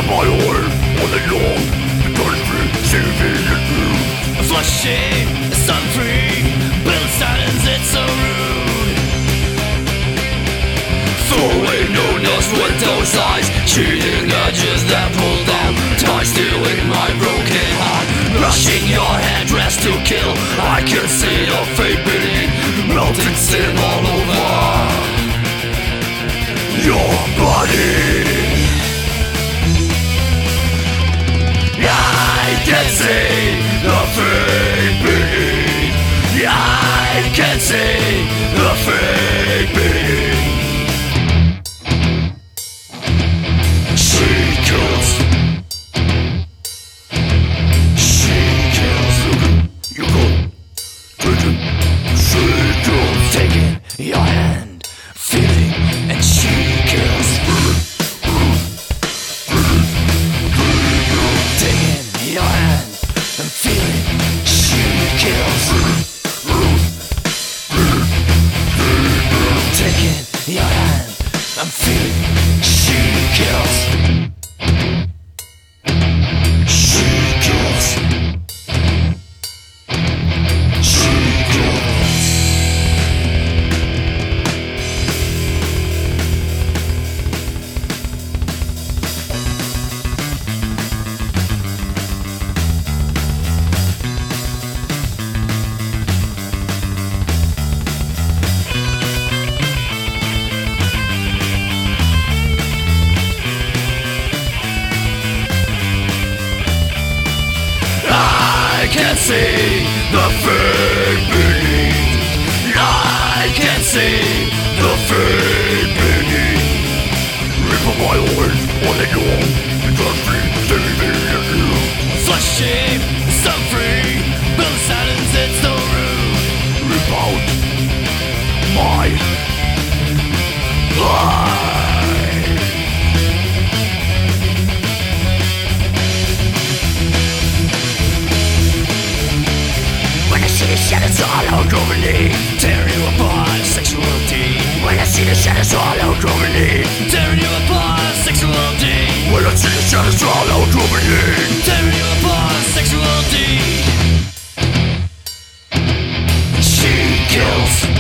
my oil all day long. The country civilian blue. Flushing, sun free, build silence, it's so rude. Throwing no nose with those eyes, cheating edges that pull down, ties stealing my broken heart. Rushing your headdress to kill, I can see the fate beneath, melting sin all over your body. I can see the fate beneath. I can see the fate beneath. She kills. She kills. You go. Taking. She kills. taking your hand, feeling, and she kills. Taking your hand and feeling, she kills. Taking your hand and feeling, she kills. She kills. She kills. I can see the fate beneath. I can see the fate beneath. Rip up my oil all day long. The country civilian blue. Flushing, sun free, build silence, it's so rude. Rip out my life. When I see the shadows all over me, tearing you apart, sexuality. When I see the shadows all over me, Tearing you apart, sexuality. when I see the shadows all over me, Tearing you apart, sexuality. she kills.